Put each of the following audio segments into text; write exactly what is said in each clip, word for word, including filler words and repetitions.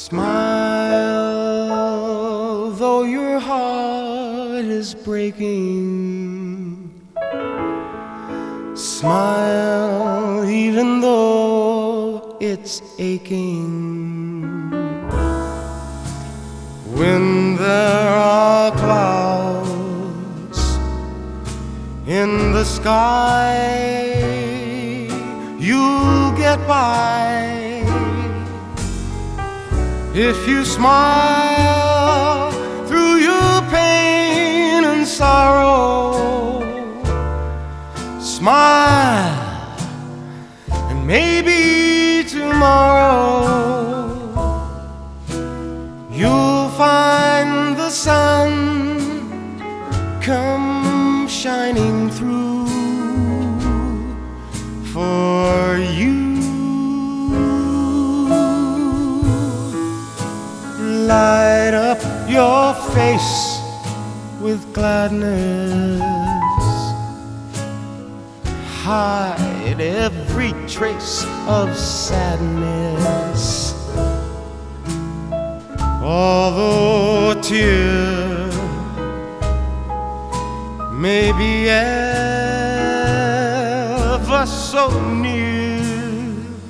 Smile, though your heart is breaking. Smile, even though it's aching. When there are clouds in the sky, you'll get by if you smile through your pain and sorrow. Smile, and maybe tomorrow you'll find the sun come shining through for you. Light up your face with gladness. Hide every trace of sadness. Although a tear may be ever so near,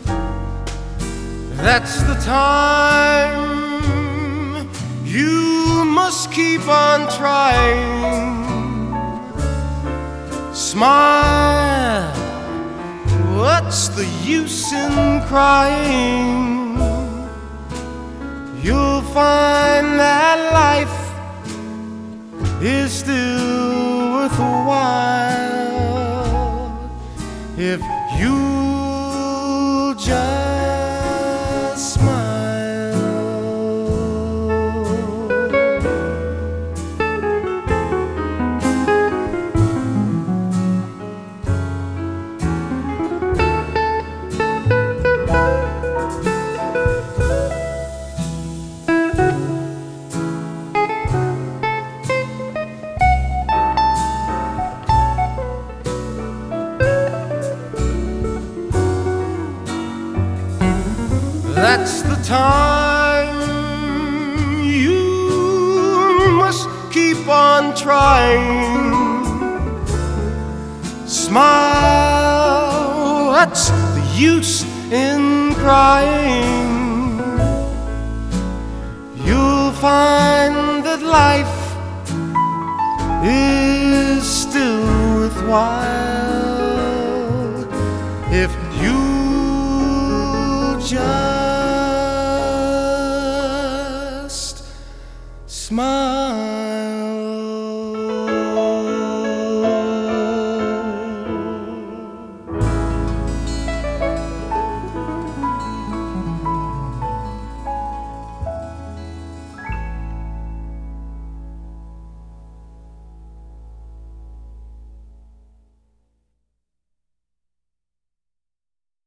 that's the time you must keep on trying. Smile, what's the use in crying? You'll find that life is still worthwhile if you'll just smile. That's the time you must keep on trying. Smile, what's the use in crying? You'll find that life is still worthwhile if you just smile.